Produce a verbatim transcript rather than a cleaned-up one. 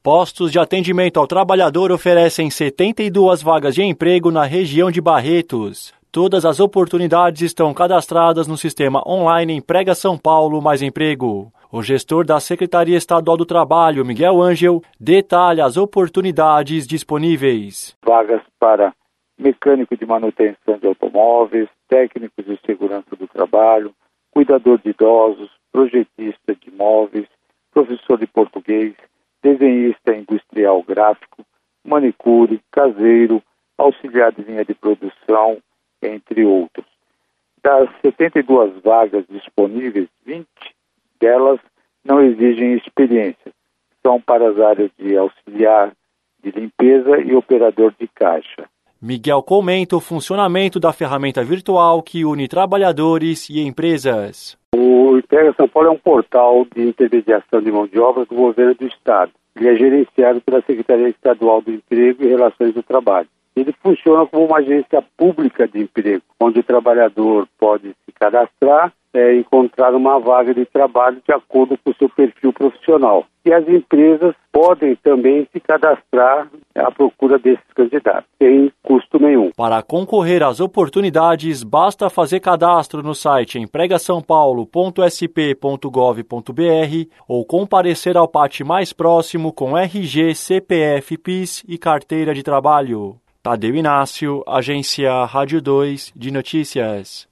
Postos de atendimento ao trabalhador oferecem setenta e duas vagas de emprego na região de Barretos. Todas as oportunidades estão cadastradas no sistema online Emprega São Paulo Mais Emprego. O gestor da Secretaria Estadual do Trabalho, Miguel Ângel, detalha as oportunidades disponíveis. Vagas para mecânico de manutenção de automóveis, técnicos de segurança do trabalho, cuidador de idosos, projetista de imóveis, professor de português, desenhista industrial gráfico, manicure, caseiro, auxiliar de linha de produção, entre outros. Das setenta e duas vagas disponíveis, vinte delas não exigem experiência. São para as áreas de auxiliar de limpeza e operador de caixa. Miguel comenta o funcionamento da ferramenta virtual que une trabalhadores e empresas. O Emprega São Paulo é um portal de intermediação de mão de obra do governo do Estado. Ele é gerenciado pela Secretaria Estadual do Emprego e Relações do Trabalho. Ele funciona como uma agência pública de emprego, onde o trabalhador pode se cadastrar, é, encontrar uma vaga de trabalho de acordo com o seu perfil profissional. E as empresas podem também se cadastrar à procura desses candidatos, sem custo nenhum. Para concorrer às oportunidades, basta fazer cadastro no site emprega são paulo ponto s p ponto gov ponto b r ou comparecer ao pátio mais próximo com R G, C P F, P I S e carteira de trabalho. Tadeu Inácio, Agência Rádio dois de Notícias.